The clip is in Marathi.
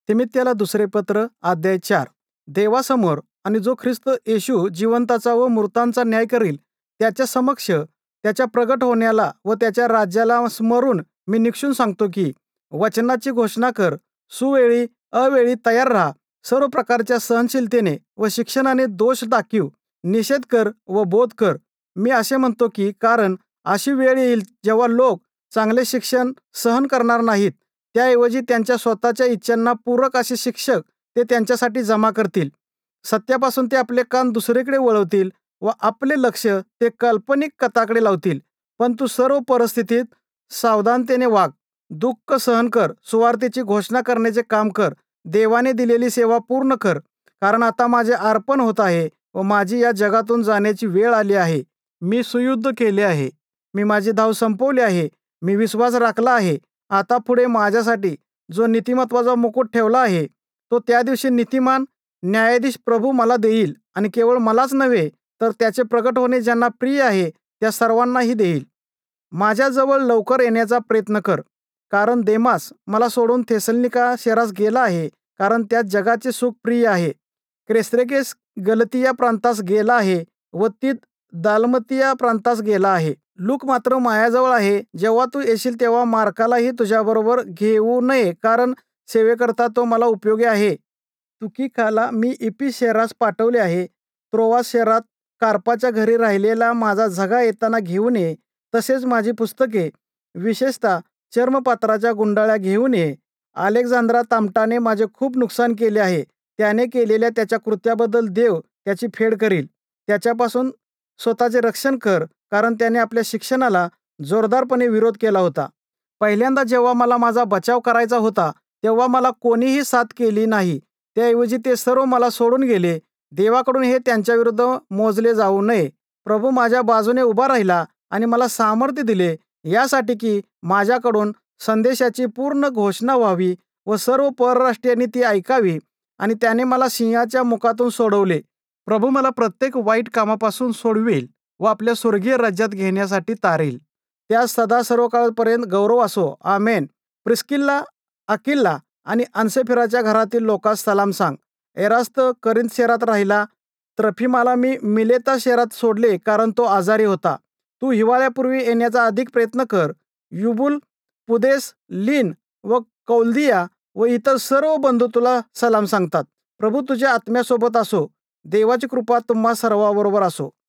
तिमित्याला दुसरे पत्र अध्याय 4. देवासमोर आणि जो ख्रिस्त येशू जिवंताचा व मृतांचा न्याय करील त्याच्या समक्ष त्याच्या प्रगट होण्याला व त्याच्या राज्याला स्मरून मी निक्षून सांगतो की वचनाची घोषणा कर, सुवेळी अवेळी तयार राहा, सर्व प्रकारच्या सहनशीलतेने व शिक्षणाने दोष दाखीव, निषेध कर व बोध कर. मी असे म्हणतो की कारण अशी वेळ येईल जेव्हा लोक चांगले शिक्षण सहन करणार नाहीत, त्याऐवजी त्यांच्या स्वतःच्या इच्छांना पूरक असे शिक्षक ते त्यांच्यासाठी जमा करतील. सत्यापासून ते आपले कान दुसरीकडे वळवतील व आपले लक्ष ते काल्पनिक कथाकडे लावतील. पण तू सर्व परिस्थितीत सावधानतेने वाग, दुःख सहन कर, सुवार्तेची घोषणा करण्याचे काम कर, देवाने दिलेली सेवा पूर्ण कर. कारण आता माझे अर्पण होत आहे व माझी या जगातून जाण्याची वेळ आली आहे. मी सुयुद्ध केले आहे, मी माझी धाव संपवली आहे, मी विश्वास राखला आहे. आता पुढे माझ्यासाठी जो नीतिमत्वाचा मुकुट ठेवला आहे तो त्या दिवशी नीतिमान न्यायाधीश प्रभू मला देईल आणि केवळ मलाच नव्हे तर त्याचे प्रगट होणे ज्यांना प्रिय आहे त्या सर्वांनाही देईल. माझ्याजवळ लवकर येण्याचा प्रयत्न कर, कारण देमास मला सोडून थेसलोनिका शहरास गेला आहे, कारण त्यात जगाचे सुख प्रिय आहे. क्रेस्रेकेस गलतिया प्रांतास गेला आहे व तीत दालमतिया प्रांतास गेला आहे. लूक मात्र माझ्याजवळ आहे. जेव्हा तू येशील तेव्हा मार्कालाही तुझ्याबरोबर घेऊ नये, कारण सेवेकरता तो मला उपयोगी आहे. तुकिकाला मी इफिस शहरास पाठवले आहे. त्रोआस शहरात कार्पाच्या घरी राहिलेला माझा झगा येताना घेऊन ये. तसेच माझी पुस्तके, विशेषतः चर्मपात्राच्या गुंडाळ्या घेऊन ये. अलेक्झांद्रा तामटाने माझे खूप नुकसान केले आहे. त्याने केलेल्या त्याच्या कृत्याबद्दल देव त्याची फेड करील. त्याच्यापासून स्वतःचे रक्षण कर, कारण त्याने आपल्या शिक्षणाला जोरदारपणे विरोध केला होता. पहिल्यांदा जेव्हा मला माझा बचाव करायचा होता तेव्हा मला कोणीही साथ केली नाही. त्याऐवजी ते सर्व मला सोडून गेले. देवाकडून हे त्यांच्याविरुद्ध मोजले जाऊ नये. प्रभू माझ्या बाजूने उभा राहिला आणि मला सामर्थ्य दिले, यासाठी की माझ्याकडून संदेशाची पूर्ण घोषणा व्हावी व सर्व परराष्ट्रीयांनी ती ऐकावी. आणि त्याने मला सिंहाच्या मुखातून सोडवले. प्रभू मला प्रत्येक वाईट कामापासून सोडवेल व आपल्या स्वर्गीय राज्यात घेण्यासाठी तारेल. त्यास सदा सर्व काळपर्यंत गौरव असो. आमेन. प्रिस्किल्ला, अकिल्ला आणि अन्सेफिराच्या घरातील लोकांस सलाम सांग. एरास्त करिंथ शहरात राहिला. त्रफिमाला मी मिलेता शहरात सोडले, कारण तो आजारी होता. तू हिवाळ्यापूर्वी येण्याचा अधिक प्रयत्न कर. युबुल, पुदेस, लिन व कौल्दिया व इतर सर्व बंधू तुला सलाम सांगतात. प्रभू तुझ्या आत्म्यासोबत असो. देवाची कृपा तुम्हा सर्वांबरोबर असो.